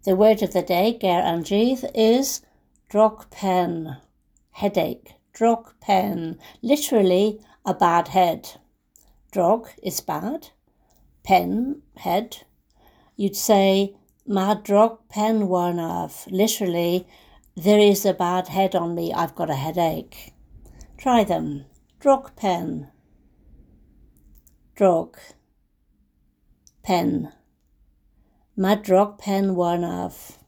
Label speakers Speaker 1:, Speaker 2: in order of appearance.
Speaker 1: The word of the day, Ger Anjith, is drog pen, headache. Drog pen, literally a bad head. Drog is bad, pen, head. You'd say, ma drog pen warnaf, literally, there is a bad head on me, I've got a headache. Try them. Drog pen. Drog. Pen. Ma drog pen warnaf.